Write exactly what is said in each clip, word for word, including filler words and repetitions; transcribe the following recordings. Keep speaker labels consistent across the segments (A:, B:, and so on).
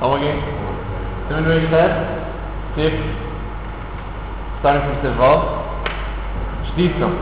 A: Come again. Simon Ray said, Sif, starting from Sif Vav, Shtitzo.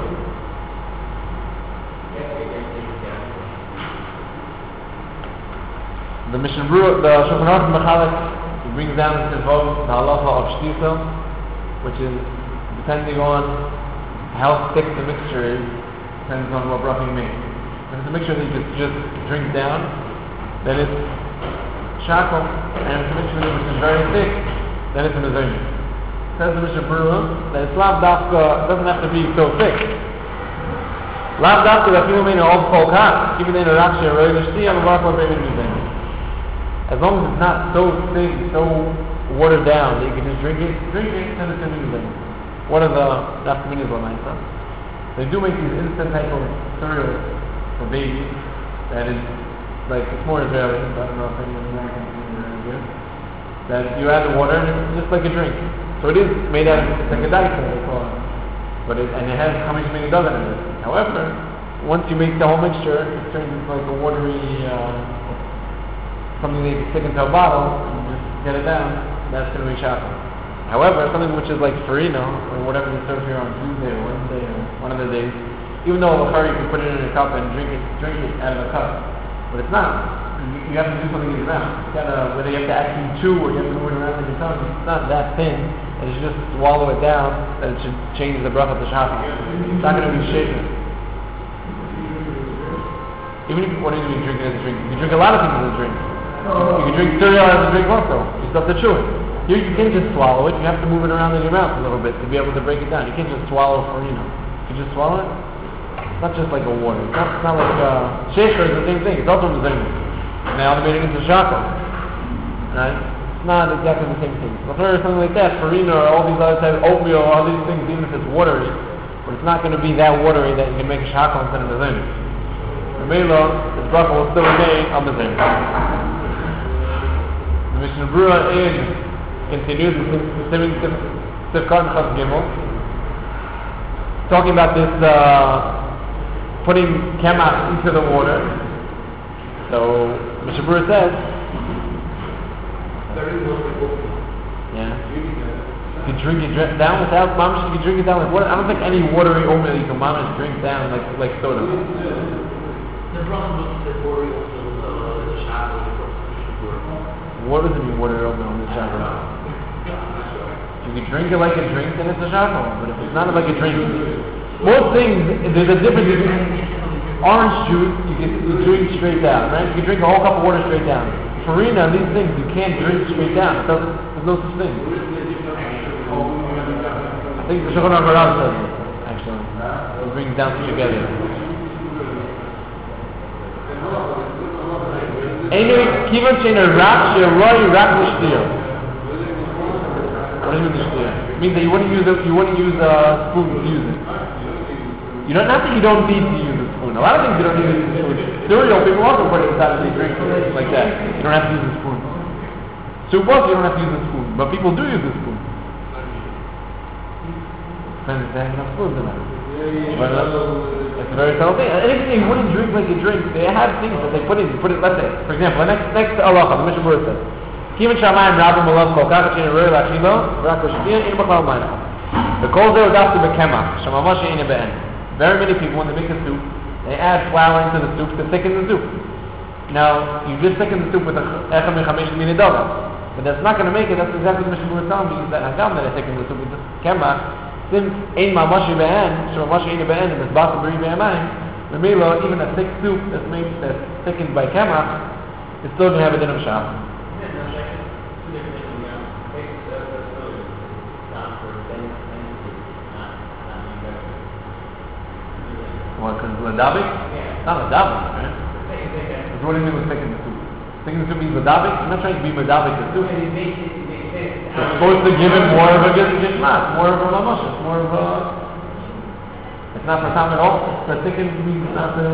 A: The Mishnah Berurah, the Shulchan Aruch Mechalik, he brings down in Sif Vav the halacha of Shtitzo, which is depending on how thick the mixture is, depends on what bracha you make. If it's a mixture that you just, just drink down, then it's shackle, and if it's a mixture which is very thick, then it's a mezainis. Says the Mishnah Berurah that it's lav dafka, doesn't have to be so thick. Lav dafka that people mean all kol kach, even in a rashi or a shti, I'm a bracha of mezainis. As long as it's not so thick, so watered down that you can just drink it, drink it, and it's a mezainis. What are the nafkaminas l'maisa? They do make these instant type of cereals for babies that is like, it's more Israeli, but I don't know if any American things are really good. That you add the water and it's just like a drink. So it is made out of, it's like a daisa, they call it. But it, and it has how much many dozen in it. However, once you make the whole mixture, it turns into like a watery, uh, something that you can stick into a bottle and just get it down, that's going to be shackle. However, something which is like farina, or whatever they serve here on Tuesday or Wednesday or one of the days, even though a curry you can put it in a cup and drink it, drink it out of a cup. But it's not. You, you have to do something in your mouth. You gotta, whether you have to actually chew or you have to move it around in your tongue, it's not that thin, and you just swallow it down, that it should change the bracha of the shachar. It's not going to be shaken. Even if, what do you mean drinking as a drink? You can drink a lot of things as a drink. You can drink cereal as a drink also. You still have to chew it. Here you can't just swallow it, you have to move it around in your mouth a little bit to be able to break it down. You can't just swallow farina. You can just swallow it. It's not just like a water. It's not, it's not like uh, shaker is the same thing. It's also the same thing. And they all made it into shachar. Right? It's not exactly the same thing. If there's something like that, farina or all these other types of oatmeal or all these things, even if it's watery, but it's not going to be that watery that you can make a shachar instead of the zayim. The Mela, this bracha will still remain on the zayim. The Mishnah Berurah in continues the Sifkar Chas Gimel, talking about this uh, putting kemach into the water. So Mishnah Berurah says, yeah, you can drink it down without mamish. You can drink it down with water. I don't think any watery oatmeal you can mamish drink down like like soda.
B: The bracha looks at watery oatmeal as a shackle.
A: What does it mean watery oatmeal in the shackle? If you drink it like a drink, then it's a shackle. But if it's not like a drink, most things, there's a difference between orange juice, you can you drink straight down, right? You can drink a whole cup of water straight down. Farina, these things, you can't drink straight down. It doesn't, there's no such thing. I think the Shulchan Aruch says it, actually. It brings down to together. Anyway, kivan shein a rak she'roi rak l'shtir. What do you mean l'shtir? It means that you wouldn't use a, you wouldn't use a spoon to use it. You don't, not that you don't need to use a spoon. A lot of things you don't need to use a spoon. Cereal, people also put it inside of these drinks like that. You don't have to use a spoon. Soup also, you don't have to use a spoon. But people do use a spoon. Depends if they have enough spoons in it. But uh, it's a very subtle thing. Anything you wouldn't drink like you drink, they have things that they put in. You put it, let's say, for example, the next, next halacha, the Mishnah Berurah says, Kivan shamayim rabim olav kol kach shein roi lachilo, v'rak l'shtiya, ein b'chlal mayim. The kol zeh udaftu b'kemach, shamamash ein be'en. Very many people, when they make a soup, they add flour into the soup to thicken the soup. Now, you just thicken the soup with a echem mechamesh minidova, but that's not going to make it. That's exactly what Mishnah Berurah telling me, is that hagam that I thicken the soup with the kemach, since ein mamash be'en, shamamash ein be'en, and it's basa b'ri be'amayim, Memela, even a thick soup that's made that's thickened by kemach, it's still going to have a din of shach. What, because ladabik? It's not ladabik, right? Because what do you mean with thickening the soup? Thickening the soup means ladabik? I'm not trying to be ladabik the soup. It's supposed to give it more of a gishmat, more of a mamash, it's more of a... It's not for time at all. The thicken means not the...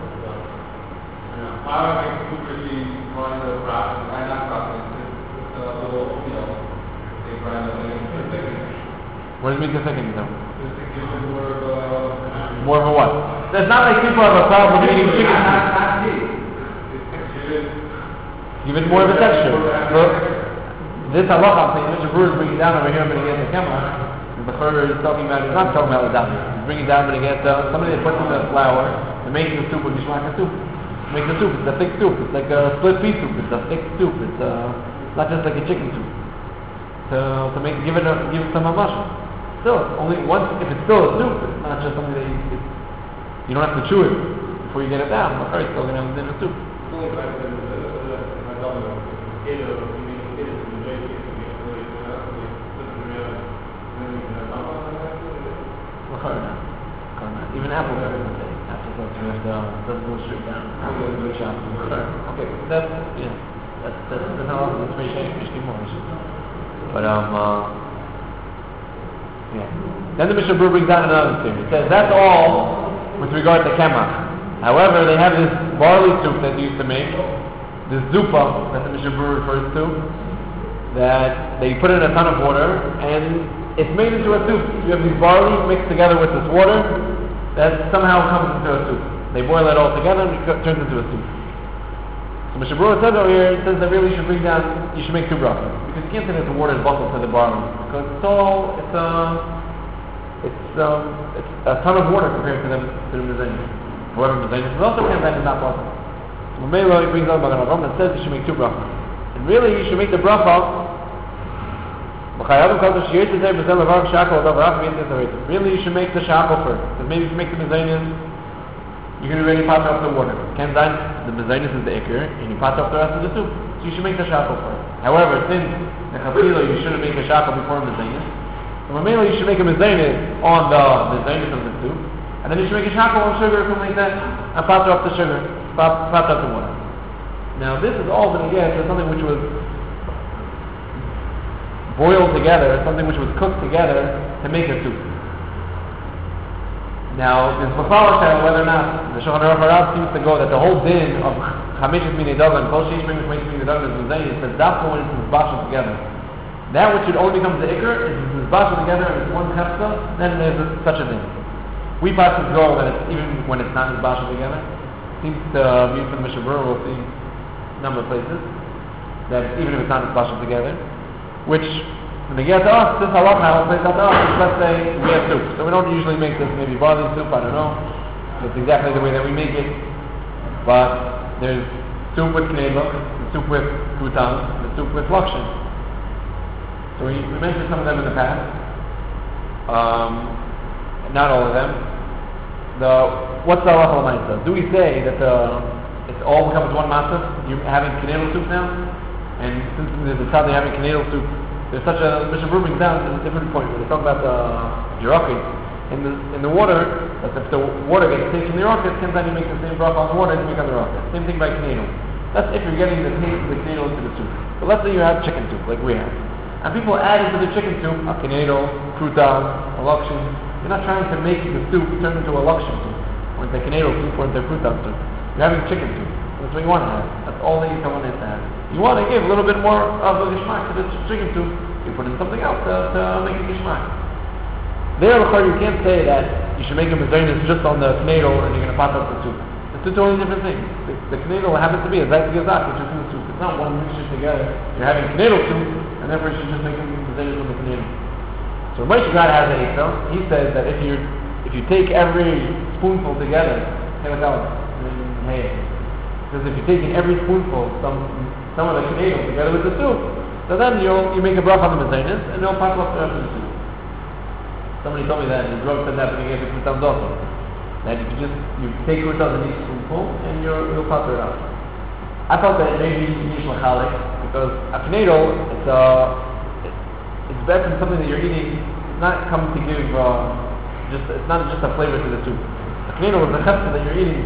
C: How I make soup is going to process, I not process, it's a little, you know, they grind it and thicken.
A: What does it mean to thicken though?
C: Just to give it more of a...
A: More of a what? It's not like people have a problem with eating chicken soup. Give it more of a texture. So, this halacha, I'm saying, Mishnah Berurah is bringing down over here, but again, the kemach. The Churah is talking about, he's not talking about ladam. He's bringing down, but again, uh, somebody that puts in the flour and makes the soup with Gishmak soup. Makes the soup, it's a thick soup. It's like a split pea soup. It's a thick soup. It's uh, not just like a chicken soup. To, to make, give it, a, give it some hamash. Still, it's only once, if it's still a soup, it's not just something that you, it's, you don't have to chew it before you get it down. But first, still going to have dinner soup. Even apple butter is okay. Apple butter is uh, doesn't go straight down. Apple is chop. Okay, that's yeah. That's that's that's how that's very very more. But um uh, yeah. Then the Mishnah Berurah brings down another thing. It says that's all with regard to kemach. However, they have this barley soup that they used to make, this zupa that the Mishnah Berurah refers to, that they put in a ton of water and it's made into a soup. You have these barley mixed together with this water that somehow comes into a soup. They boil it all together and it turns into a soup. So Mishnah Berurah says over here, it says that really you should bring down, you should make two brachas. Because you can't say that the water is buckled to the barley. Because it's all, it's a, it's um, it's a ton of water compared to the, to the mezainis. However, mezainis is also can't that is not buckled. So Mamela brings down Magen Avraham that says you should make two brachas. And really you should make the bracha Really, you should make the shakal first. Because maybe if you make the mezainis, you can already pot off the water. Can't dine, the mezainis is the ikr, and you pot off the rest of the soup. So you should make the shakal first. However, since the chafila, you shouldn't make a shakal before mezainis. So mainly you should make a mezainis on the mezainis of the soup, and then you should make a shakal on sugar or something like that, and pot off the sugar, pot, pot off the water. Now this is all been again for something which was boiled together, something which was cooked together to make a soup. Now, there's Bafala whether or not the Shulchan Aruch Harav seems to go that the whole din of Chamishis Minei Dagan, Kol Sheish Minei Minei Dagan is Mezainis, says Dafka when it's Mizbashal together. That which should only become the Iker is Mizbashal together and it's one Hefza, then there's a, such a thing. We pass to go that it's even when it's not Mizbashal together. Seems to uh, be from the Mishnah Berurah, we'll see a number of places, that even if it's not Mizbashal together. Which, when they get to us, this halacha, when they get to us, let's say we have soup. So we don't usually make this, maybe barley soup, I don't know. It's exactly the way that we make it. But there's soup with knedlach, the soup with krutan, the soup with lakshan. So we, we mentioned some of them in the past. Um, not all of them. The What's the halacha l'maisa? Do we say that the, it all becomes one matzah? You're having knedlach soup now? And since there's a time they're having knedel soup, there's such a Mishnah Berurah brings down to a different point where they talk about the jiraki in the in the water. That if the water gets taken in the rocket, sometimes you make the same bracha on the water as you make on the rocket. Same thing by knedel. That's if you're getting the taste of the knedel into the soup. But let's say you have chicken soup like we have, and people add into the chicken soup a knedel, krutan, a lakshan. You're not trying to make the soup turn into a lakshan soup, or into knedel soup, or into krutan soup. You're having chicken soup. That's what you want to have. That's all that you want it to have. You want to give a little bit more of a gishmak to the chicken soup, you put in something else to, to make a gishmak. There, you can't say that you should make a mezainis just on the knedel and you're going to pot up the soup. It's two totally different things. The, the knedel happens to be a zayt gazak, which is in the soup. It's not one mixture together. You're having knedel soup, and therefore you should just make a mezainis with the knedel. So Moshe God has an eitzah. He says that if you if you take every spoonful together, hey, because if you're taking every spoonful, some some of the knedel together with the soup, so then you'll you make a bracha on the mezainis and you'll pass off the rest of the soup. Somebody told me that the drug said that when you get the krutan also. That if you just you take krutan in each spoonful and you'll you'll pass it out. I thought that maybe yesh lachalik because a knedel it's uh it, it's better than something that you're eating. It's not coming to give uh, just it's not just a flavor to the soup. A knedel is the chefta that you're eating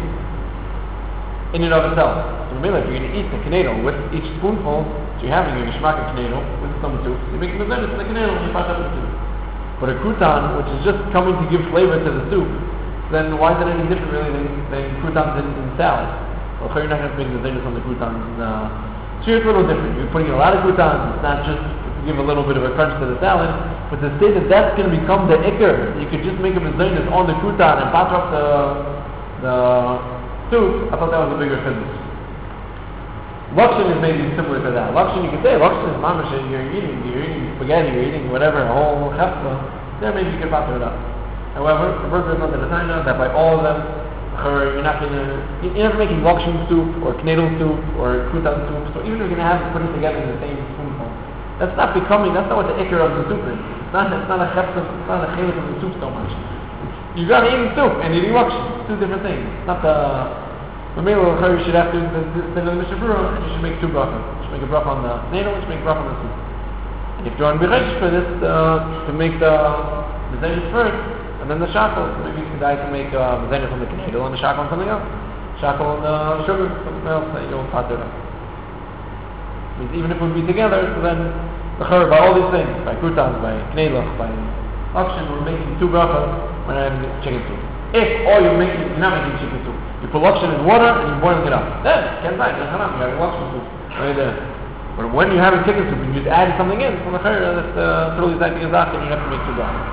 A: in and of itself. So maybe if you're going to eat the knedel with each spoonful, so you're having your gishmak knedel with some soup, you make the mezainis in the knedel and you pass up the soup. But a crouton, which is just coming to give flavor to the soup, then why is it any different really than, than croutons in, in salad? Well, you're not going to make the mezainis on the croutons. Uh, so it's a little different. You're putting in a lot of croutons. It's not just to give a little bit of a crunch to the salad, but to say that that's going to become the ikr, you could just make a mezainis on the crouton and pass up the the soup, I thought that was a bigger business. Lakshan is maybe similar to that. Lakshan, you could say, Lakshan is mamash, you're eating, you're eating spaghetti, you're eating whatever, a whole chefta. There maybe you could pass it up. However, the burger is under the time that by all of them, you're not going to, you're never making Lakshan soup, or knedel soup, or crouton soup, so even if you're going to have it put it together in the same spoonful, that's not becoming, that's not what the ikar of the soup is. It's not, it's not a chefta, it's not a chelik of the soup so much. It's, you're going to eat soup and eating Lakshan. It's two different things. It's not the, the meal of you should have to, the, the, the, the Mishnah Berurah, you should make two brachas. You should make a bracha on the knedel, you should make a bracha on the soup. And if you're on Beresh for this, uh, to make the, the zenis first, and then the shackle, so maybe you could decide to make uh, the zenis on the knedel and the shackle on something else. Shackle on the sugar, something else that you'll pater it. Means even if it would be together, so then the chur by all these things, by croutons, by knedel, by auction, we're making two brachas when we're having chicken soup. If all you're making, you're not making chicken soup. You put lokshen in water and you're boiling it up. Then, can't buy it, you're having lokshen soup. Right there. But when you're having chicken soup and you just add something in, from the chayr, that's uh, totally exciting as that, and you have to make two brachas.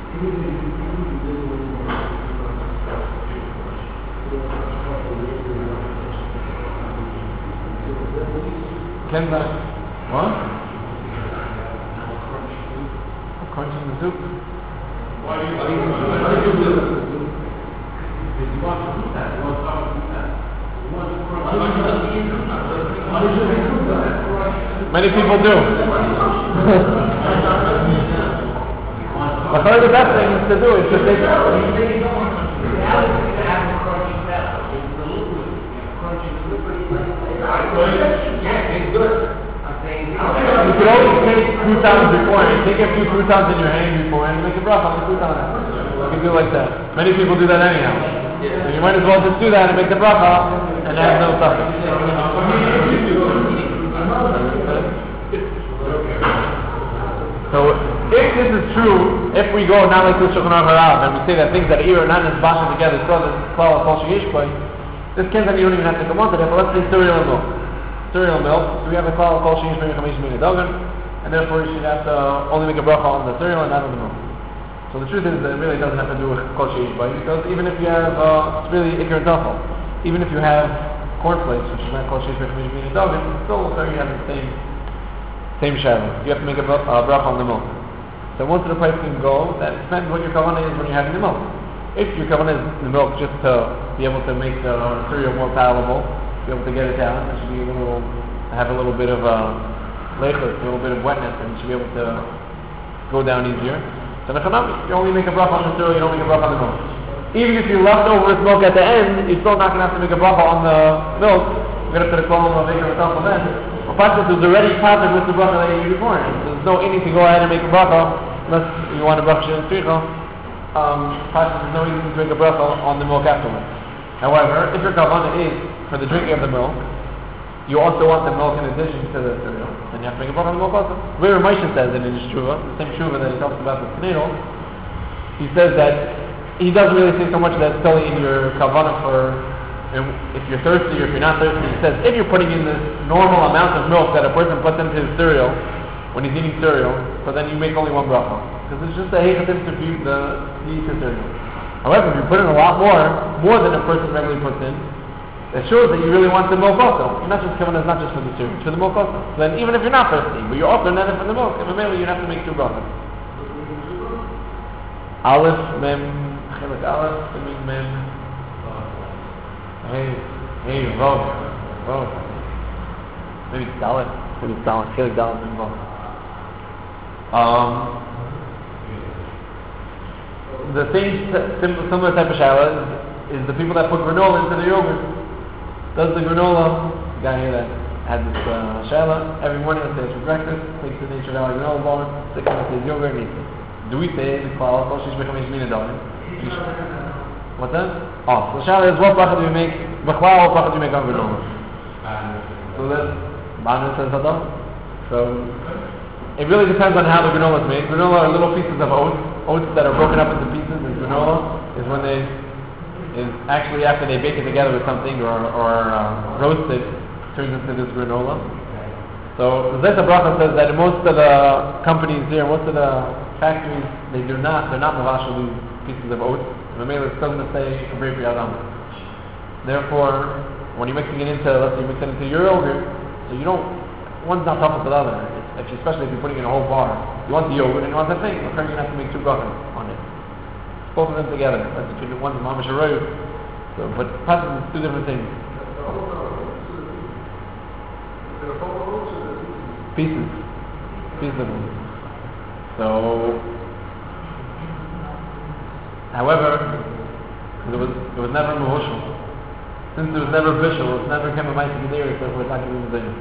A: Can buy what? A crunch in the soup?
C: Why do you why do you do this?
B: You want to do that. You want to talk about that. You want to crunch.
A: Many people do. But the best thing is to do is to take it. You could always take croutons before and take a few croutons in your hand before and make a bracha on the crouton. You can do like that. Many people do that anyhow. So you might as well just do that and make the bracha and have no suffix. So if this is true, if we go not like the Shulchan Aruch Harav and we say that things that are not as bashed together, so this klal kol sheyishboi, this can that you don't even have to come on to that, but let's say cereal and milk. Cereal and milk, so we have a klal kol sheyishboi chamesh min hadogan, and therefore you should have to only make a bracha on the cereal and not on the milk. So the truth is that it really doesn't have to do with kol sheyishboi, because even if you have, uh, it's really ikar tafel. Even if you have cornflakes, which is not kol sheyishboi chamesh min hadogan, still so you have the same Same shadow. You have to make a uh, bracha on the milk. So once the price can go, that depends what your kavanah is when you're having the milk. If your kavanah is the milk just to be able to make the cereal more palatable, be able to get it down, it should be a little, have a little bit of a leichus, a little bit of wetness, and it should be able to go down easier. So the chanami, you only make a bracha on the cereal, you don't make a bracha on the milk. Even if you left over with milk at the end, you're still not going to have to make a bracha on the milk. You're going to have to call them a baker myself then. Pasuk is already pasuk with the bracha that you before. There's no need to go ahead and make a bracha unless you want a bracha in tzricha. Um, pasuk there's no reason to make a bracha on the milk afterwards. However, if your kavanah is for the drinking of the milk, you also want the milk in addition to the cereal, then you have to make a bracha on the milk also. Where Moshe says it in his tshuva, the same tshuva that he talks about the knedel, he says that he doesn't really say so much that it's totally in your kavanah for. And if you're thirsty or if you're not thirsty, he says if you're putting in the normal amount of milk that a person puts into his cereal when he's eating cereal, so then you make only one bracha. Because it's just a hechatim to eat the eat the cereal. However, if you put in a lot more, more than a person regularly puts in, it shows that you really want the milk also. You're not just coming as not just for the cereal, it's for the milk also. So then even if you're not thirsty, but you're also not for the milk, and maybe you have to make two brachas. Aleph, mem, chelik aleph, mem. Hey, hey, Rav, Rav. Maybe it's Dalit. Maybe it's Dalit. Chelik Dalit involved. Um, the same similar type of shaila is, is the people that put granola into the yogurt. Does the granola, the guy here that had this uh, shaila, every morning let's say it's for breakfast, takes the nature of granola bar, sticks it into his yogurt and eats it. Do we say the klal kol she's becoming mina dalit? What's that? Oh, so the shaila is what bracha do we make? B'chlal, what bracha do we make on granola? So that Banu says Hadam. So it really depends on how the granola is made. Granola are little pieces of oats, oats that are broken up into pieces. And granola is when they is actually after they bake it together with something or or uh, roast it, turns into this granola. So the Zeta Bracha says that most of the companies here, most of the factories, they do not, they're not mavashal these pieces of oats. The Mamela is still going to say B'rei Pri Adam. Therefore, when you're mixing it into, let's say you mix it into your yogurt, So you don't, one's not tough with the other. It's, if you, especially if you're putting in a whole bar. You want the yogurt and you want the thing. You're going to have to make two brachas on it. Both of them together. That's between one's mamash arroy. So, but passes is two different things. Pieces. Pieces of them. So, however, it was it was never mehushal. Since it was never bishul, it never came a ma'aseh gedera, so it's not going to be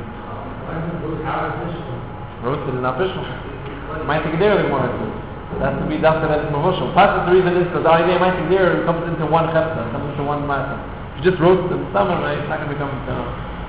A: roasted is not bishul. Ma'aseh gedera the Gemara says. It has to be after that it's mehushal. Part of the reason is because the idea of ma'aseh gedera comes into one chefta, comes into one ma'aseh. If you just roast it in summer, right, it's not going to become into.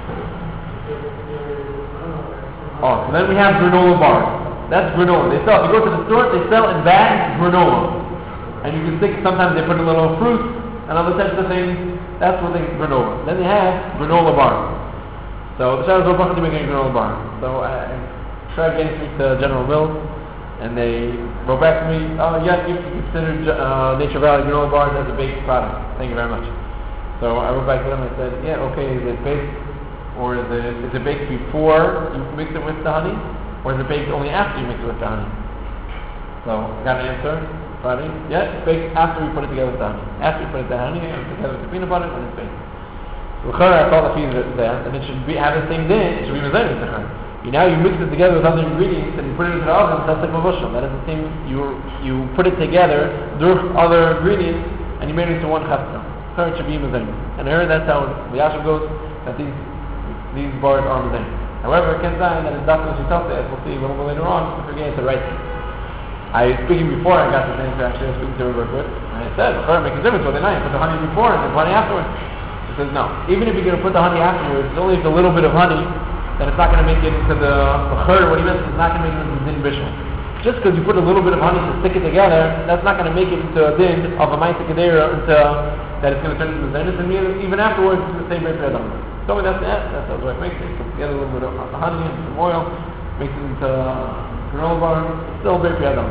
A: Oh, so then we have granola bars. That's granola. They sell, if you go to the store, they sell in bags granola. And you can stick, sometimes they put a little fruit and other types of things. That's what they granola. Then they have granola bars. So the Shabbos are to make a granola bar. So I, I tried getting to the General Mills, and they wrote back to me, oh yes, you can consider uh, Nature Valley granola bars as a baked product. Thank you very much. So I wrote back to them and I said, yeah, okay, is it baked? Or is it, is it baked before you mix it with the honey? Or is it baked only after you mix it with the honey? So I got an answer Friday. Yeah, it's baked after we put it together with the honey. After we put it the honey and together with the peanut butter, and it's baked. So I thought the fees are there, and it should be have the same din, it should be mezainis to her. You now you mix it together with other ingredients and you put it into the oven, that's like mevushal. That is the same, you you put it together with other ingredients and you made it into one chafta. So it should be mezainis. And I heard that's how the Yashav goes, that these these bars are mezainis. However, it can say that it's Doctor Shitata, as we'll see a little bit later on, if we're getting to the right thing. I was speaking before I got this answer, actually, I was speaking to her real quick, and I said, the makes a difference whether or not you put the honey before and the honey afterwards. She says, no. Even if you're going to put the honey afterwards, it's only if a little bit of honey, then it's not going to make it into the chur, what he meant is it's not going to make it into the din bishul. Just because you put a little bit of honey to stick it together, that's not going to make it into a din of a ma'aseh gedera, into that it's going to turn into the din, and even afterwards, it's the same way for Adam. So that's it, that's how it makes it. Put together a little bit of honey and some oil, makes it into granola bar, still very Adam.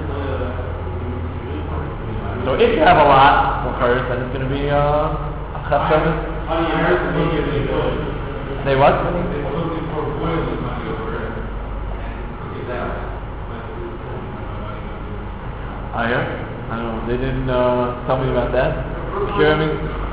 A: So if you have a lot of churs, then it's going to be uh, a chaf service. They what? I hear. I don't know. They didn't uh, tell me about that. You hear me?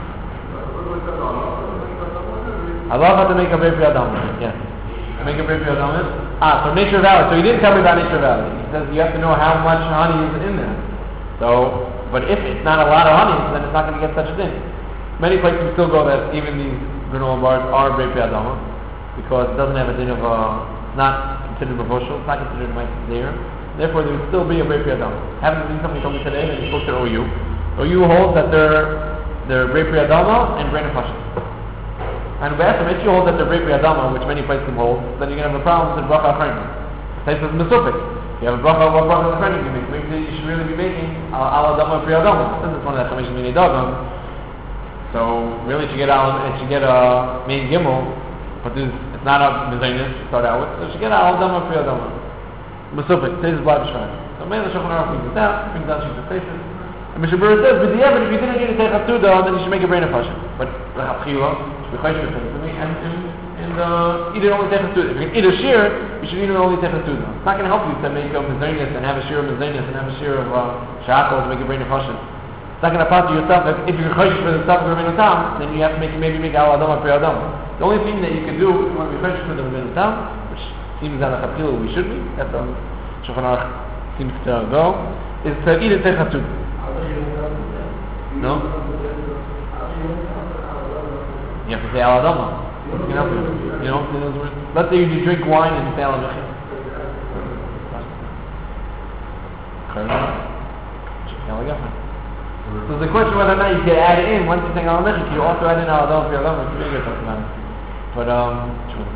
A: Allah had to make a brave Adam. Yes. Make a brave Adam. Ah, so Nature Valley. So he didn't tell me about Nature Valley. He says you have to know how much honey is in there. So, but if it's not a lot of honey, then it's not going to get such a thing. Many places still go that even these granola bars are brave Adam because it doesn't have a din of uh, not considered mevushal. It's not considered ma'aseh there. Therefore, there would still be a brave Adam. Haven't seen somebody told me today that he spoke to O U. O U holds that they're they're brave Adama and brain of and we asked them, if you hold that they're brave Adama, which many places hold, then you're going to have a problem with the bracha achrayim. This is mesupik. You have a bracha, what bracha achrayim you make? Maybe you should really be making al Adama pri Adama. Since it's one of the Chamishim Minei Dagam, so really it should get al, it should get a main gimel, but this it's not a mezainis to start out with. So it should get al Adama pri Adama. Mesupik. This is Blab Shran. So man, the Shulchan Aruch brings it down, brings down sheets of faces. And Mishnah Berurah says, but yeah, but if you didn't need to take a tuda, then you should make a brain of fashion. But and and and uh, eat it only take a tuda. If you can eat a shear, you should eat it only take a tuda. It's not going to help you to make a mezainis and have a shear of mezainis and have a shear of uh, shakal to make a brain of fashion. It's not going to pass to yourself. If, if you're chayshish for the stuff of the tam, then you have to make maybe make al adama pri adama. The only thing that you can do if you want to be chayshish for the tam, which seems that a chapil we should be, that's um Shulchan Aruch seems to go, is to eat it take a tuda. No? You have to say al adama. What's going to help you? You know, in those words. Let's say you drink wine and you say al adama. So the question whether or not you can add it in once you say al adama, you also add in al adama for your adama. But um,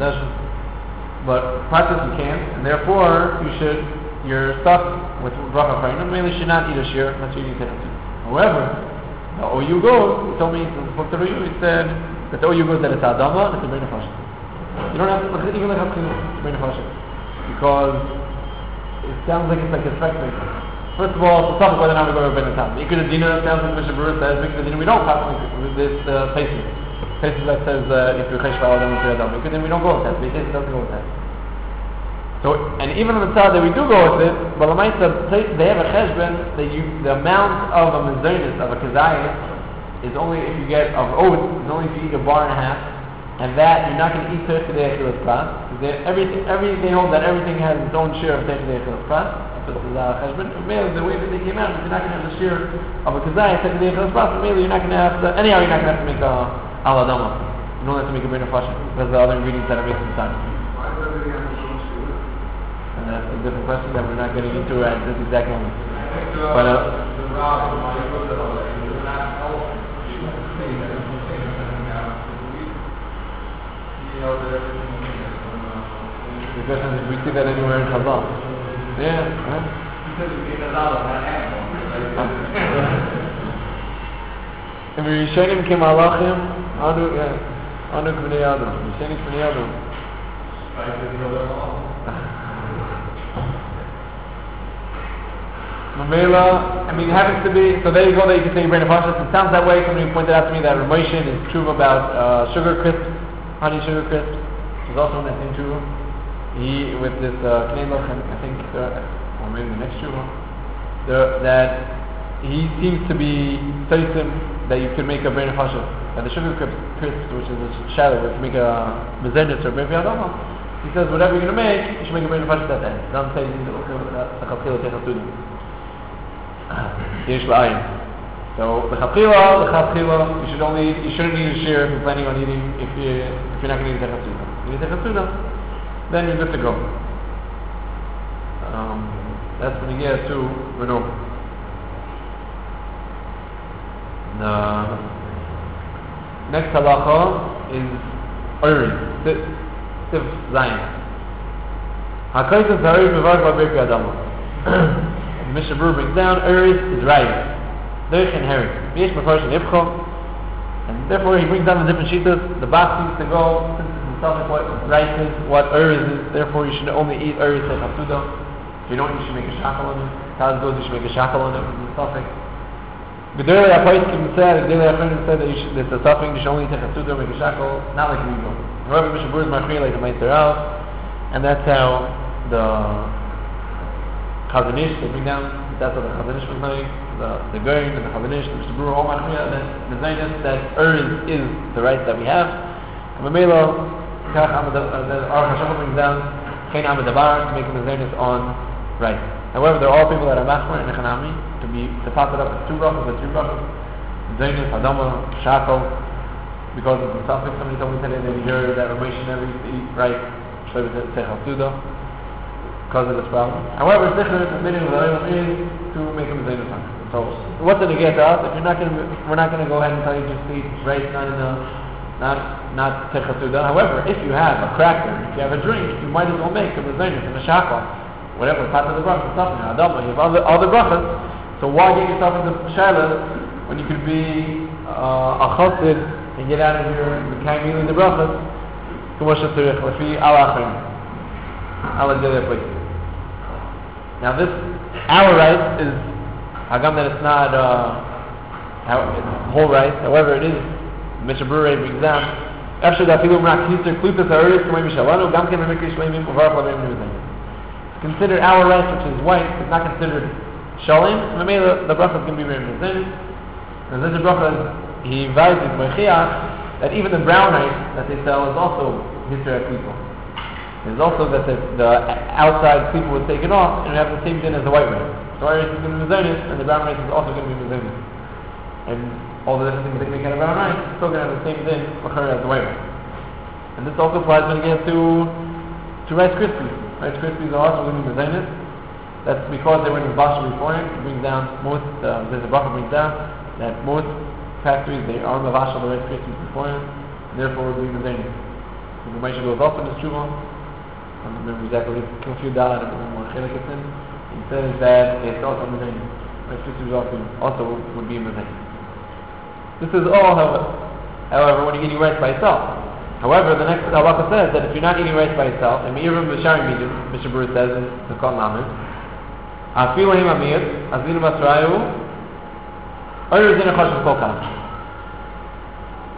A: but practice you can, and therefore you should your stuff with bracha achrayim mainly should not eat a shear unless you need to. However, the O U goes, he told me, he spoke to the O U, he said that the O U goes that it's Adama and it's a brain of fashion. You don't have to, even like it's a brain of fashion. Because it sounds like it's like a spec maker. First of all, it's tough whether or not we go to a brain of time. Ikar Dina sounds like Mishnah Berurah says, because we don't pass with this uh, places. places that says uh, if you're chesh v'aladam to adam, because then we don't go with that. The case doesn't go with that. So, and even on the side that we do go with it, but the Maisa, they have a cheshbon that you, the amount of a mezainis, of a kazayis, is only if you get, of oats, is only if you eat a bar and a half, and that you're not going to eat terchidei achilas pras. Everything, every, they hold that everything has its own share of terchidei achilas pras. This is a cheshbon. Mainly the way that they came out is you're not going to have the share of a kazayis, terchidei achilas pras, but mainly you're not going to have to, anyhow you're not going to have to make a aladama. You don't have to make a brain of fashion, because the other ingredients that are mixed inside. And that's a different question that we're not getting into at this exact moment. But uh, the question is if we see that anywhere in Chazal. Yeah, right? If we Rishonim Kemalachim, Anu Anu K'nei Adam, Rishonim K'nei Adam. Mamela, I mean, it happens to be, so there you go, that you can say you bring a process. It sounds that way. Somebody pointed out to me that Ramoshin is true about uh, sugar crisps, honey sugar crisps. There's also in that same true. He, with this K'nei uh, and I think, uh, or maybe the next true one, the, that he seems to be certain that you could make a brain of hashem. And the sugar crisps, crisps, which is a shadow, which make a mezenis or brain of he says, whatever you're going to make, you should make a brain of hashem at that end. It doesn't say you Yesh la'ayin. So the chapchila, the chapchila, you should only, you shouldn't need a share if you're planning on eating. If you if you're not going to eat techatsuda, you eat techatsuda, then you're good to go. Um, that's when you get to Renault. The next halacha is Uri, Sif Zayin. Hakaitas Hari Mevark Babirki Adama. Mishnah Berurah brings down, Eretz is right. Derech and Herod. Yesh Mefarshim Ibcho. And therefore he brings down the different shitas. The Bach seems to go, since it's the what right is, what Eretz is, therefore you should only eat Eretz and Haftuda. If you don't, you should make a shakal on it. Taz goes, you should make a shakal on it. It's a suffix. G'dorei HaPaiskim said, G'dorei HaPaiskim said that you should, it's a suffix, you should only take Haftuda, make a shakal, not like we go. However, Mishnah Berurah is Machmir like the Meister Al, and that's how the Chazon Ish, they bring down, that's what the Chazon Ish was knowing, the, the Goyin and the Chazon Ish, the Mishnah Berurah, all Machmir, that the Zaynis, that Ur is the right that we have. And Mamela, Kach Amad, the Aruch HaShulchan brings down, Chen Amad Dabar, to make the Zaynis on right. However, there are all people that are Machmir and Echanami, to be, to pop it up as two brachas or three brachas, Zaynis, Adama, Shakal, because of the suffix. Somebody told me today that he heard that Ramesh never used to eat right, Shlev Techal Suda, because of this problem. However, Sichar, the meaning of the Olam is to make him Zayin Hassan. So, what's it to get to us? If you're not going to, we're not going to go ahead and tell you just to eat right, not in the, not, not Techal Suda. However, if you have a cracker, if you have a drink, you might as well make a Zayin and a Shakal, whatever, part of the brachas, something, Adama, you have other, other brachas. So why get yourself into Shaila when you could be uh, a Chassid and get out of here and become in the brachas? K'moshe tzarich, lefi al achrim, al adilei place. Now this, our right is, hagam that it's not uh, our, it's whole right. However, it is, Mishnah Berurah brings down, after that, people rak kiser klupas ha'eretz k'may mishalanu, gam ken memikri shleimim uvarach l'beim nevizayin. It's considered our right, which is white. It's not considered shalim. So maybe the, the bracha is going to be very nevizayin. And then the bracha, he advises Mochiach that even the brown rice that they sell is also history at people. There's also that the, the outside people would take it off and have the same din as the white rice. So white rice is going to be mezainis, and the brown rice is also going to be mezainis. And all the different things they make out of brown rice is still going to have the same din as the white rice. And this also applies when you get to to Rice Krispies. Rice Krispies are also going to be mezainis. That's because they were in the Basra before it. It brings down most. Uh, there's a bracha brings down that most factories, they are mavashal the Rice Krispies before it, and therefore will be mezainis. So the Moshe goes up in his tshuva. I don't remember exactly, a few dollars, I don't remember what chelik it's in. He says that it's also mezainis. Rice Krispies also, also would be mezainis. This is all, however, however, when you're eating rice by itself. However, the next halacha says that if you're not eating rice by itself, and Me'irim B'Shari Midim, Mishnah Berurah says in the Kol Lamed, Afilu Him Amir, Azinu Basrayu, Oyer Zin HaChoshev Kol Kam.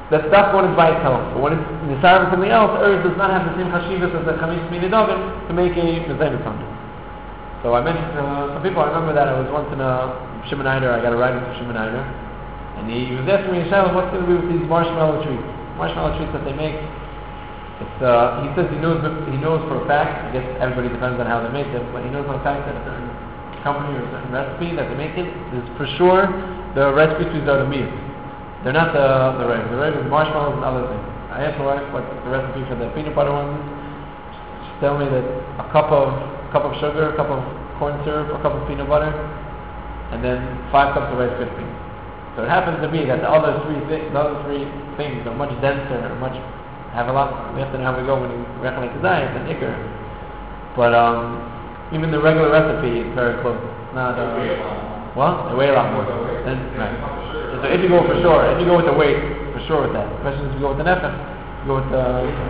A: That's stuff when it's by itself. But when it's nisar with something else, earth does not have the same chashivas as the chamis minidogin to make a mezainis on it. So I mentioned to uh, some people, I remember that I was once in a Shimon Eider, I got a ride with Shimon Eider, and he was asking me, Shailah, what's going to be with these marshmallow treats? Marshmallow treats that they make. It's, uh, he says he knows he knows for a fact, I guess everybody depends on how they make them, but he knows for a fact that a certain company or a certain recipe that they make it is for sure the Rice Krispies are the meat. They're not the the reg. The reg is marshmallows and other things. I asked my wife what's the recipe for the peanut butter ones. She told me that a cup of a cup of sugar, a cup of corn syrup, a cup of peanut butter, and then five cups of Rice Krispies. So it happens to be that the other three thi- the other three things are much denser, or much have a lot. We have to know how we go when we recollect the diet and ikr. But um, even the regular recipe is very close. It's not. Uh, well, they weigh a lot more. Then, right. So if you go for sure, if you go with the weight, for sure with that. The question is if you go with the nefesh, you go with the...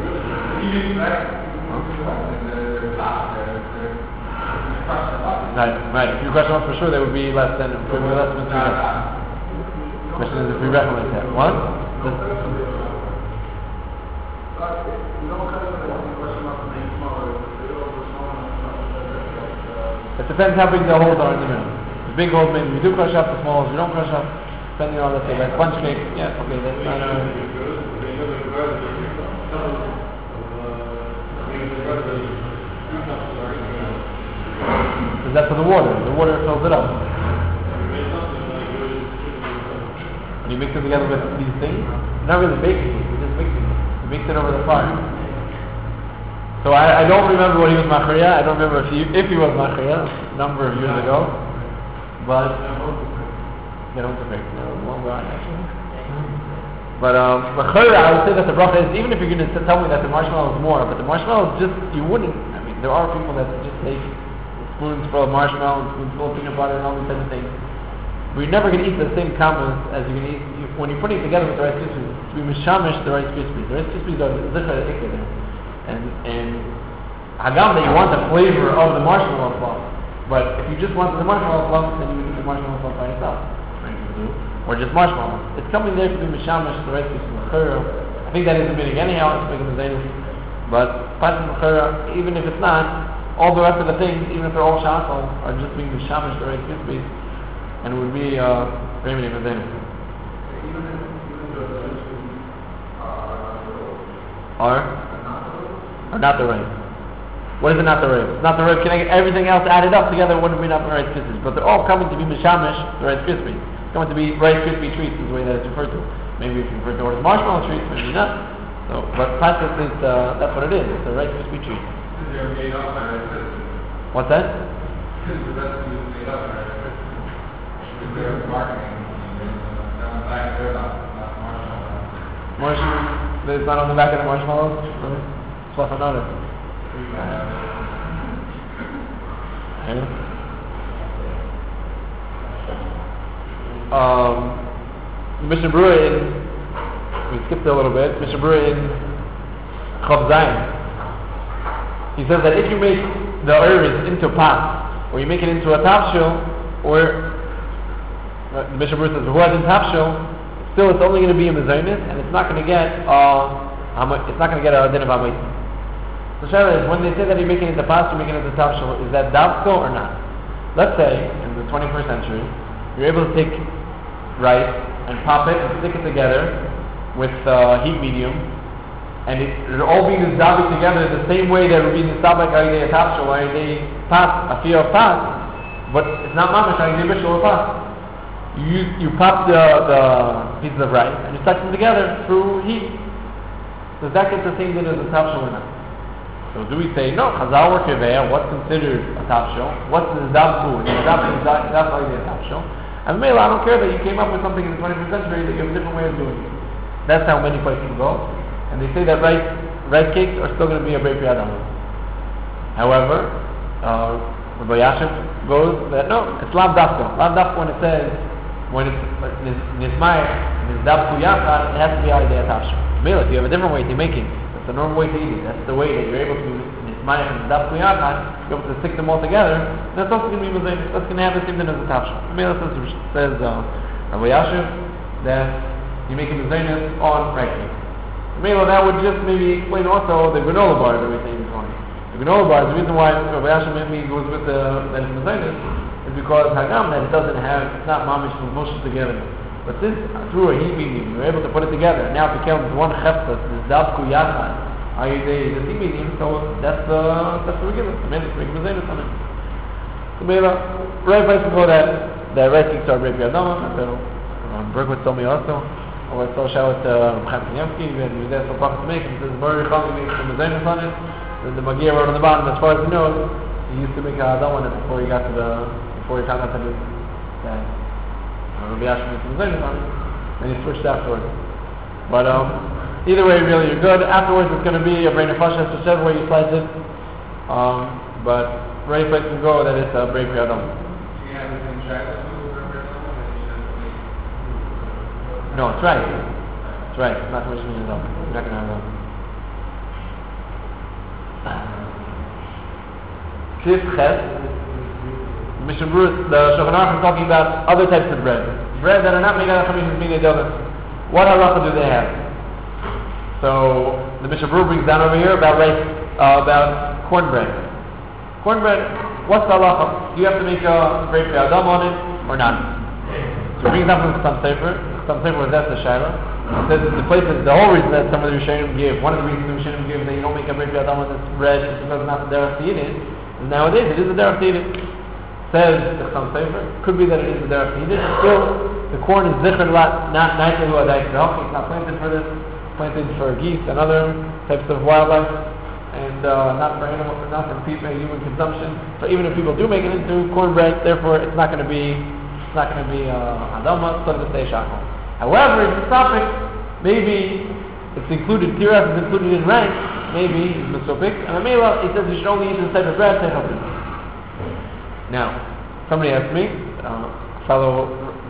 A: Right, right. If you crush them up for sure, they would be less than, it would be less than three nefesh. The question is if we reckon like that. What? It depends how big the holes are in the middle. The big holes, maybe we do crush up, the small holes we don't crush up. Depending on, let's say, like sponge cake, yeah, okay, that's not a... Is that for the water? The water fills it up. And you mix it together with these things? You're not really baking it, you're just mixing it. You mix it over the fire. So I, I don't remember what he was machriya. I don't remember if he, if he was machriya, a number of years ago. But... They don't affect you know, one guy actually. But um, I would say that the bracha is, even if you're going to tell me that the marshmallow is more, but the marshmallow is just, you wouldn't, I mean, there are people that just take spoons full of marshmallow and spoons full of peanut butter and all these types of things. But you're never going to eat the same commas as you're going to eat, you, when you're putting it together with the Rice Krispies, to be mishamish the Rice Krispies. The Rice Krispies are the zikr ikr there. And, and hagam that you want the flavor of the marshmallow fluff. But if you just wanted the marshmallow fluff, then you would eat the marshmallow fluff by itself. Or just marshmallows. It's coming there to be mishamish, the rest is mechura. I think that is a meaning anyhow, it's making the zaynis. But part of mechura, even if it's not, all the rest of the things, even if they're all shachal, are just being mishamish, the rest is and it would be uh, remedy for zaynis. Or? Or not the right. What is it not the right? It's not the right. Can I get everything else added up together? Wouldn't be not the right kisses. But they're all coming to be mishamish, the right kisses. Going to be Rice Krispie treats is the way that it's referred to. Maybe if you refer to it as marshmallow treats, maybe not. So, but practically, it's, uh, that's what it is. It's a Rice Krispie treat. What's that? Marshmallow. It's not on the back of the marshmallows. It's plus another. Yeah. Um, Mishnah Berurah in, we skipped a little bit, Mishnah Berurah in Chav Zayin. He says that if you make the iris into a pot, or you make it into a tapshil, or uh, Mishnah Berurah says, who has a tapshil, still it's only going to be a mezainis, and it's not going to get uh, it's not going to get a din of hamaisi. So Shaila is, when they say that you make it into pot, you make it into tapshil, is that davko or not? Let's say, in the twenty-first century, you're able to take rice and pop it and stick it together with uh, heat medium, and it, it'll all be nizabi together the same way that it would be nizabak ayidei atapshel, ayidei pas, a fear of pas, but it's not mamash ayidei bishul or pas. You you pop the, the pieces of rice and you touch them together through heat. Does that get the same thing as a tapshel or not? So do we say, no, chazal or keveya, what's considered a tapshel? What's the nizabku? Nizabku is ayidei atapshel. And Mela, I don't care that you came up with something in the twenty-first century that you have a different way of doing it. That's how many places go. And they say that rice, rice cakes are still going to be a Brei Priyat Adam. However, uh, Rabbi Yashiv goes that no, it's Lav Dafka. Lav Dafka when it says, when it's Nizmayach, Nizdavku Yachad, it has to be Ayidei Atavshel. Mela, if you have a different way to make it, that's the normal way to eat it. That's the way that you're able to Nizmayach and Nizdavku Yachad, you're able to stick them all together, and that's also going to be Mezainis. That's going to have the same thing as a Tavshel. Mela says, says uh, Rabbi Yashiv that you make a mezainis on Reki. Mela, that would just maybe explain also the granola bars that we say this morning. The granola bars, the reason why Rabbi Yasha maybe goes with the that it's mezainis is because Hagam that it doesn't have, it's not mamish with mushes together. But since through a heat medium, you're able to put it together, now it becomes one cheftas, this dabku yachad, ayudei, the heat medium, so that's the, that's the regular. The minute make mezainis on it. So Mela, right place to go that, that right kicks are Rabbi Adama, so Berkowitz told me also, or I saw shout to Chaim Kanievsky, and he was there for Pachas Meik, and he says, very Chami makes the mezainis on it, then the Magia wrote on the bottom, as far as he knows, he used to make a Adam on it before he got to the, before he found out that it was, that Rabbi Yasha makes the mezainis on it, and he switched afterwards. But um, either way, really, you're good. Afterwards, it's going to be a brain of Fasha, whichever way you slice it, um, but right place to go that it's a brain for Adam. No, it's right. It's right. It's not too much meaning at all. You're not going to have that. Kif Ches. Mishnah Berurah, the Shulchan Aruch is talking about other types of bread. Bread that are not made out of Chamishes Minei Donuts. What halacha do they have? So, the Mishnah Berurah brings down over here about rice, uh, about cornbread. Cornbread, what's the halacha? Do you have to make a bread for Adam on it or not? So, he brings down from the Chatam Sefer. Some say was that's the Shaila. It says the places, the whole reason that some of the Rishonim give, one of the reasons the Rishonim give that you don't make a bread for Adam on this bread is because it's not the derech to eat it. And nowadays it is a derech to eat it. Says the Chatam Sefer, could be that it is a derech to eat it. Still, the corn is zikr lot, not nicely who adai tzedakah. It's not planted for this, planted for geese and other types of wildlife, and uh, not for animal, not for people, human consumption. So even if people do make it into cornbread, therefore it's not going to be, it's not going to be uh, adama, so to say shachol. However, in this topic, maybe it's included, tiras is included in rank, maybe it's misopik, and Amela, he says you should only eat this type of bread, take up it. Now, somebody asked me, uh, fellow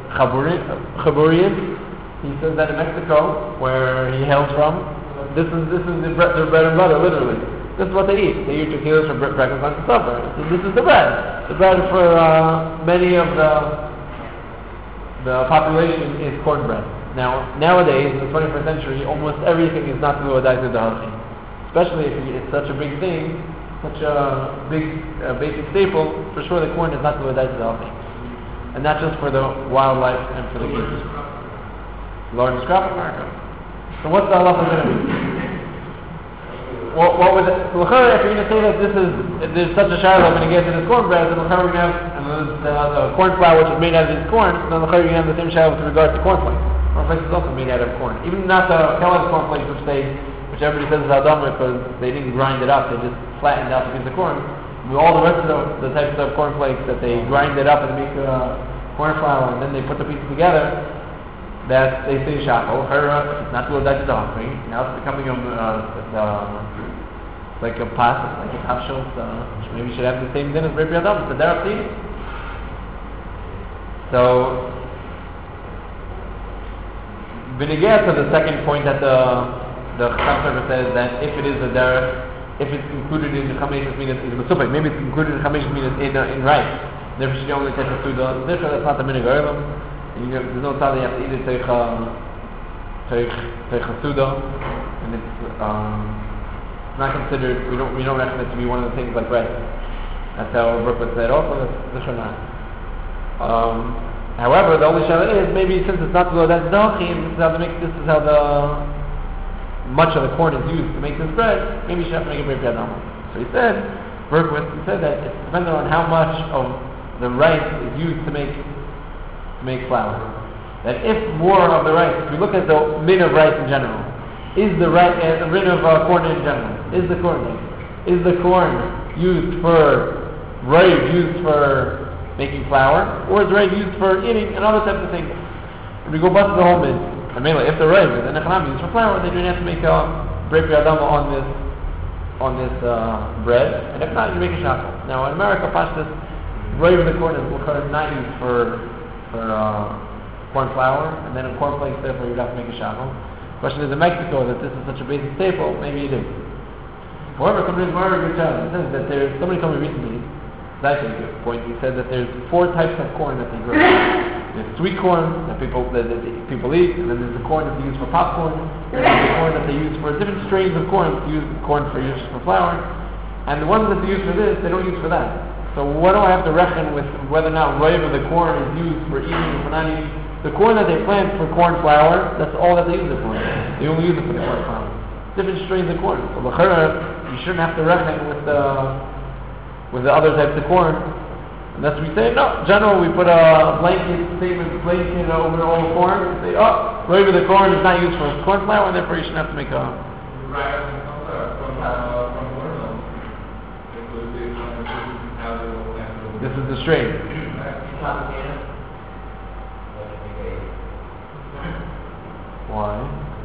A: Chaburian, he says that in Mexico, where he hails from, this is this is the bread, their bread and butter, literally. This is what they eat. They eat tortillas for breakfast, lunch, and supper. So this is the bread. The bread for uh, many of the The population is cornbread. Now, nowadays, in the twenty-first century, almost everything is not to adai to the halachim. Especially if it's such a big thing, such a big uh, basic staple, for sure the corn is not to adai to the halachim. And not just for the wildlife and for the geese. Largest crop in America. So what's the halacha going to be? What, what would it, so if you're going to say that this is, there's such a shiloh when you get to this cornbread, then we're going to have, and there's the, the corn flour which is made out of this corn, then we're going to have the same shiloh with regard to cornflakes. Cornflakes is also made out of corn. Even not the Kellogg's cornflakes which they, which everybody says is adama because they didn't grind it up, they just flattened out a piece of corn. With all the rest of the, the types of cornflakes that they grind it up and make uh, corn flour and then they put the pieces together, that they say shachol, it's not to adai to the hungry. Now it's becoming a, uh, the, like a pas, like a kapshel, uh, maybe you should have the same din as Rabbi Adam, it's a derech to eat. So, Vinegea to the second point that the the Chatam Sefer says that if it is a derech, if it's included in the Chamesh's Minas, maybe it's included in the Chamesh's Minas in, uh, in rice, therefore should only take a food. Therefore, that's not the minhag olam. There's no time you have to eat it take take a suda, and it's um. not considered, we don't we don't reckon it to be one of the things like bread. That's how Brooklyn said also, that's the Shana. Um, however, the only Shana is, maybe since it's not to go, that's Dalchim, this is how to make, this is how the, much of the corn is used to make this bread, maybe you should have to make a bread bread normal. So he said, Berkowitz, he said that it's dependent on how much of the rice is used to make, to make flour. That if more of the rice, if you look at the min of rice in general, is the rice, uh, the rin of uh, corn in general, is the corn is the corn used for rice used for making flour, or is rice used for eating and other types of things? If we go bust the whole min, and mainly if the rice is an echanam used for flour, then you have to make a bread adama on this on this uh, bread, and if not, you make a shachol. Now in America, pashtus, rice of the corn is not used for for uh, corn flour, and then in cornflakes, therefore you'd have to make a shachol. The question is in Mexico that this is such a basic staple, maybe it is. However, somebody's more of a good child. He says that there's, somebody told me recently, that's actually a good point, he said that there's four types of corn that they grow. There's sweet corn that people that, that people eat, and then there's the corn that they use for popcorn, and there's the corn that they use for different strains of corn. They use corn for use for flour, and the ones that they use for this, they don't use for that. So what do I have to reckon with whether or not roiv of the corn is used for eating or for not eating? The corn that they plant for corn flour, that's all that they use it for. They only use it for the corn flour. Different strains of corn. So l'chera, you shouldn't have to reckon with the with the other types of corn. Unless we say, no, in general, we put a blanket statement, blanket over all the corn, and say, oh, roiv of the corn is not used for corn flour, and therefore you shouldn't have to make a... This is the strain. Why?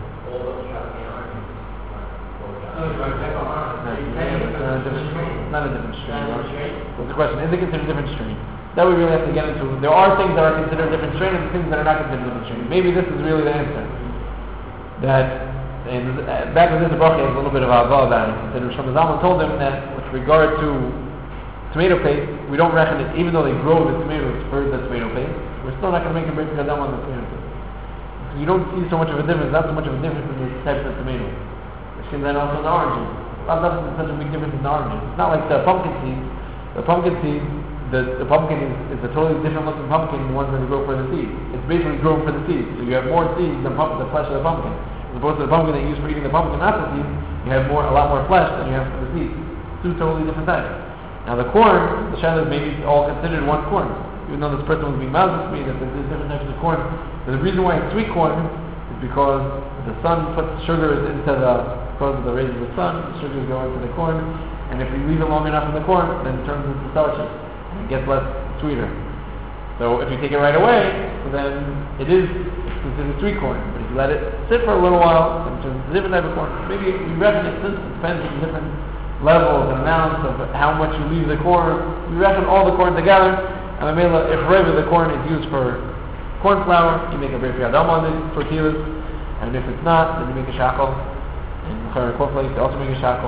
A: Not a different strain. What's the question? Is it considered a different strain? That we really have to get into. There are things that are considered a different strain and things that are not considered a different strain. Maybe this is really the answer. That, and uh, back when this bracha has a little bit of ava about it. That Rosh Hashanah told him that with regard to tomato paste, we don't reckon it, even though they grow the tomatoes for the tomato paste, we're still not going to make a big kadam on the tomato paste. So you don't see so much of a difference, not so much of a difference in the types of tomatoes. And then also the oranges. Not that there's such a big difference in the oranges. It's not like the pumpkin seeds. The pumpkin seeds, the, the pumpkin is, is a totally different looking pumpkin than the ones that grow for the seeds. It's basically grown for the seeds. So you have more seeds than pump, the flesh of the pumpkin. As opposed to the pumpkin that you use for eating the pumpkin, not the seeds, you have more, a lot more flesh than you have for the seeds. Two totally different types. Now the corn, the shaila is maybe all considered one corn. Even though this person was being mouths with me, that there's different types of corn. But the reason why it's sweet corn is because the sun puts sugars into the, because of the rays of the sun, the sugars go into the corn, and if you leave it long enough in the corn, then it turns into starches, and it gets less sweeter. So if you take it right away, then it is considered sweet corn. But if you let it sit for a little while, then it turns into a different type of corn. Maybe you reckon it since it depends on different levels and amounts of how much you leave the corn. You reckon all the corn together, and I mean, if roiv of the corn is used for corn flour, you make a berfi adam on the tortillas, and if it's not, then you make a shackle. And for cornflakes, you also make a shackle.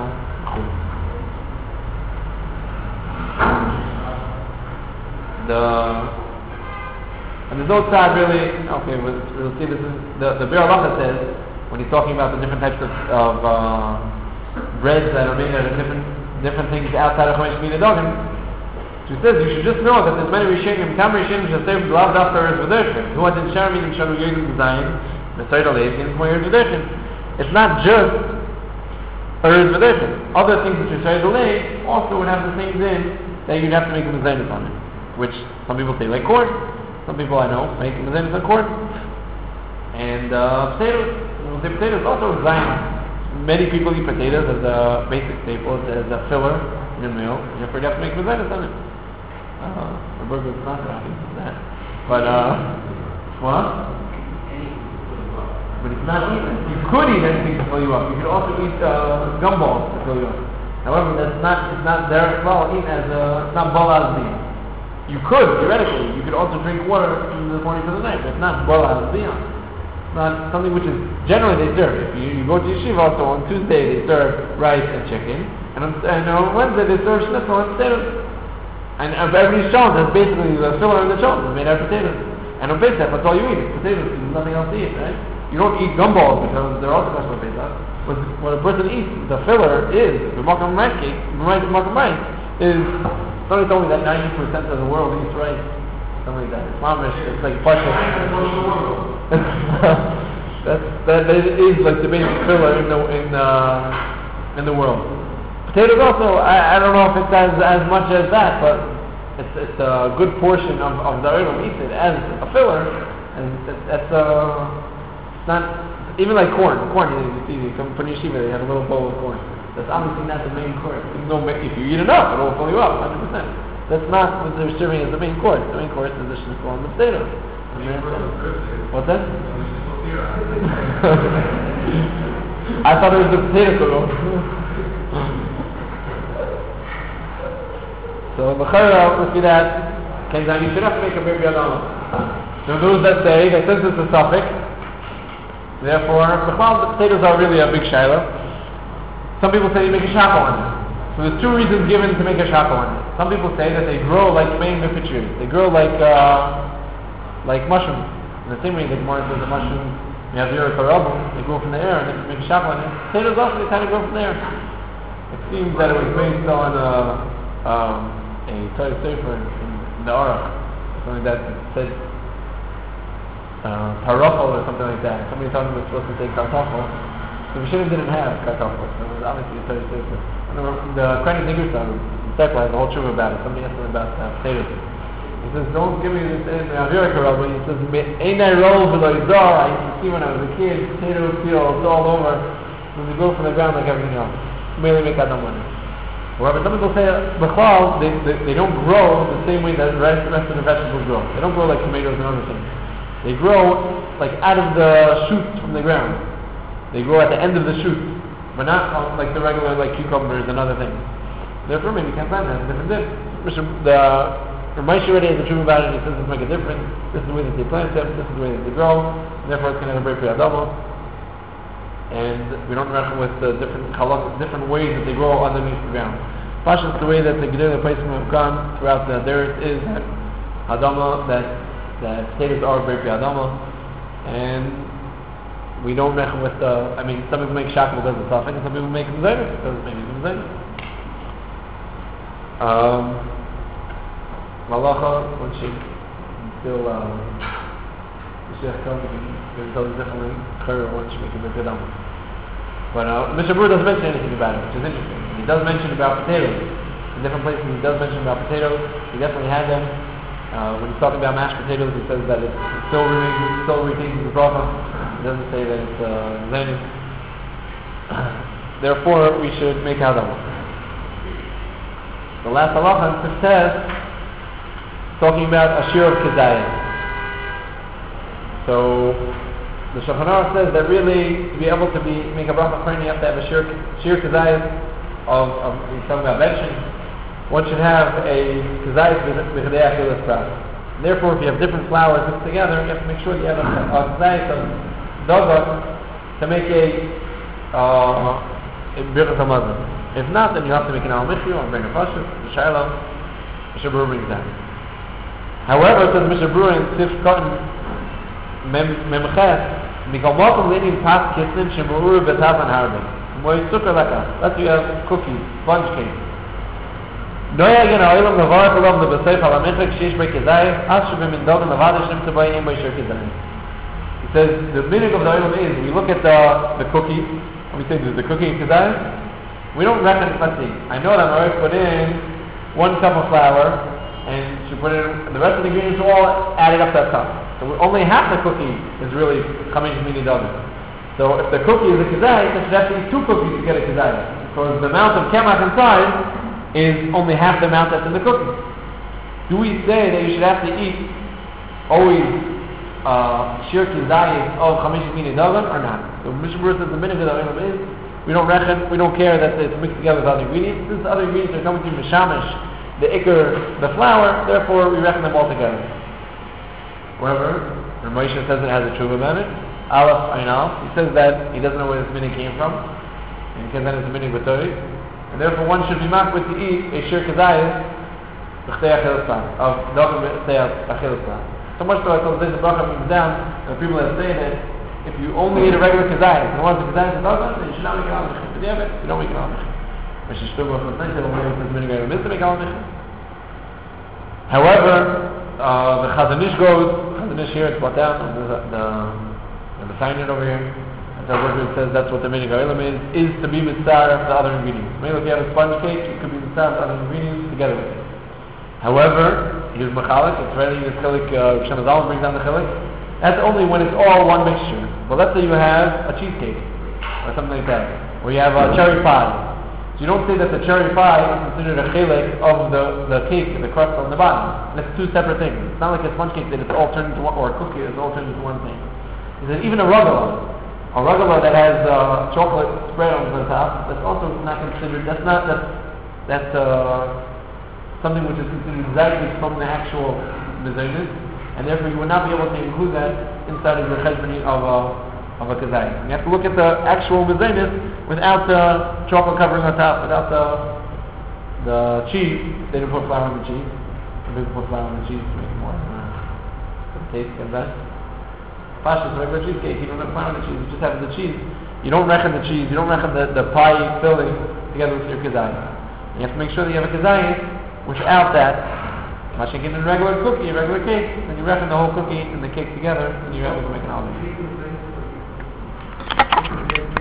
A: The and there's no tzad really. Okay, we'll, we'll see. This is the the Be'er Halacha says when he's talking about the different types of, of uh, breads that are made out of different different things outside of Chomesh Mina Dogim. So he says you should just know that there's many Rishonim, Kam Rishonim should say Lav Daftar is V'derchen. Who had in Sharmin and Sharu Yodim Zayin, Metzayt Alev, and Moyer V'derchen. It's not just Eretz V'derchen. Other things which are Metzayt Alev also would have the things in that you'd have to make a mezainis on it. Which some people say like corn. Some people I know make mezainis on corn. And uh, potatoes. When they say potatoes also Zayin. Many people eat potatoes as a basic staple, as a filler in a meal. Therefore you have to make mezainis on it. Uh, a burger is not that. But, uh, what? But it's not eaten. You could eat anything to fill you up. You could also eat uh, gumballs to fill you up. However, that's not, it's not there, well, eaten as a, it's not bala al-ziyah. You could, theoretically, you could also drink water from the morning to the night, but it's not bala al-ziyah. It's not something which is, generally they serve. If you, you go to yeshiva, also on Tuesday they serve rice and chicken, and on, and on Wednesday they serve schnitzel and potatoes. And of every shon, that's basically the filler in the shon, is made out of potatoes. And on Pesach, that's all you eat, it's potatoes, there's nothing else to eat, right? You don't eat gumballs because they're also special Pesach. What, what a person eats, the filler is, the makam rice cake, the makam rice, is, somebody told me that ninety percent of the world eats rice. Something like that. It's mamish, it's like partial. that's, that, that is like the basic filler in the, in, uh, in the world. Potatoes also, I, I don't know if it's as, as much as that, but it's, it's a good portion of, of the oil eats it as a filler, and it, that's uh, it's not, even like corn, corn, you, you see, you come from yeshiva, they have a little bowl of corn. That's obviously not the main course. Even though if you eat enough, it will fill you up, one hundred percent. That's not what they're serving as the main course. The main course is the shnitzel and the potatoes. What's that? I thought it was the potato kugel. So the chayra would be that you should have to make a berfi adam. There are those that say that since it's a suffix, therefore the potatoes are really a big shiloh. Some people say you make a shackle on it. So there's two reasons given to make a shackle on it. Some people say that they grow like main mipit trees. They grow like uh, like mushrooms. In the same way the Gemara says the mushrooms, you have zero karabum, they grow from the air, and then you make a shop on it. Potatoes also, they kind of grow from the air. It seems that it was based on uh, um, a Torah Sefer in, in the Aruch, something that said uh, parachol or something like that. Somebody told me we're supposed to say kartoffel. So we shouldn't didn't have kartoffel. So it was obviously a Torah Sefer. The Krenny Nigersa, the Sefer has a whole truth about it. Somebody asked him about uh, potatoes. He says, don't give me this Avira karabum. He says, ain't I roll for the Izar? I used to see when I was a kid, potato fields all over. When they grow from the ground like everything else. Merely make Adam money. However, some people say, Bechal, they, they, they don't grow the same way that the rest, rest of the vegetables grow. They don't grow like tomatoes and other things. They grow like out of the shoots from the ground. They grow at the end of the shoot, but not on, like the regular like cucumbers and other things. Therefore, maybe you can't plant that. It's a different thing. The Ramaish already has the truth about it. He says it make a difference. This is the way that they plant them. This is the way that they grow. And therefore, it's going to have a break for Adamo. And we don't reckon with the different halach, different ways that they grow underneath the ground. Pashas, the way that the Gedele placement have gone throughout the dirt is that Adama, that that potatoes are break for Adamo, and we don't reckon with the. I mean, some people make shakal because it's suffering, and some people make mezainis because maybe it's mezainis. Um, Malacha, when she still, um, the Sheikh comes and tells us differently, Chayr, when she makes a big Adam. But uh, Mister Brewer doesn't mention anything about it, which is interesting. He does mention about potatoes. In different places he does mention about potatoes. He definitely had them. Uh, when he's talking about mashed potatoes, he says that it still remains, still retains the bracha. He doesn't say that it's uh, zayin. Therefore, we should make Adam. The last halacha in Tiftes, talking about a shir of kezayah. So the Shulchan Aruch says that really to be able to be make a bracha kohen, you have to have a shir shir kezayah of, of he's talking about benching. One should have a kezayah b'chadei achilas pras. Therefore, if you have different flours mixed together, you have to make sure you have a, a kezayah of dagat to make a uh, a birkat hamazon. If not, then you have to make an al-michyu or bring a pashut, a shayla. Mishnah Berurah brings that. However, says Mishnah Berurah in Tif Cotton Memchet, Mikal Malkum Lenin Pas Kisnin Shemurur Betavan Harbe. Moy Sukkar Leka. Let's say you have cookies, sponge cake. Noya again, Oilam Navarach Olam the Besef Alamechek Sheish Bei Kezayim Asher B'min Dogan Navada Shem Tzabay Yim Bei Shir Kezayim. He says the meaning of the Oilam is we look at the the cookie and we say there's the cookie in Kezayim. We don't reckon, let's see, I know that my wife put in one cup of flour and she put in, the rest of the ingredients are all added up that cup. So only half the cookie is really coming from mini dozen. So if the cookie is a kezayah, then she has to eat two cookies to get a kezayah. Because the amount of kemach inside is only half the amount that's in the cookie. Do we say that you should have to eat always uh, shir kezayah of chamish mini dozen or not? So Mishnah Berurah says the minute of the olam is we don't reckon, we don't care that it's mixed together with other ingredients. Since the other ingredients are coming through mishamish, the ikr, the flour, therefore we reckon them all together. However, Ramosha says it has a truth about it. Aleph Einal, he says that he doesn't know where this meaning came from, and because then it's a meaning with Torah, and therefore one should be makbid to eat a shir kezayah b'chtei achilas plan, of dachim b'chtei achilas plan. So much so I told this bracha comes down, and people that say that if you only eat a regular kezayah, and once the kezayah is done, then you should not make an al-mechim. But yeah, you don't make an al-mechim. Mishnah Shtuba from Tnei Shel Omer says many guys miss to make al-mechim. However, uh, the Chazon Ish goes, Chazon Ish here, it's brought down, and the, the, and the sign it over here, and so it says that's what the meaning of Olam is, is to be mitzvah of the other ingredients. Maybe if you have a sponge cake, you could be mitzvah of the other ingredients together with it. However, here's Mechalik, it's ready, the chilik, uh, Shana Zalman brings down the chilik. That's only when it's all one mixture. But let's say you have a cheesecake, or something like that, or you have a cherry pie. So you don't say that the cherry pie is considered a chelik of the, the cake, the crust on the bottom. That's two separate things. It's not like a sponge cake that it's all turned into one, or a cookie that's all turned into one thing. He said even a ragala, a ragala that has uh, chocolate spread on the top, that's also not considered, that's not, that's, that's uh, something which is considered exactly from the actual mezainis. And therefore you would not be able to include that inside of the cheshboni of a of a kezayah. You have to look at the actual mezainis without the chocolate covering on top, without the the cheese. They didn't put flour on the cheese. They didn't put flour on the cheese to make it more uh, the taste and best. Pashtus, regular cheesecake, you don't have pound the cheese, you just have the cheese. You don't reckon the cheese, you don't reckon the, the pie filling together with your kazayis. You have to make sure that you have a kazayis without that. Mashing in a regular cookie, a regular cake, then you reckon the whole cookie and the cake together, and you're able to make an olive.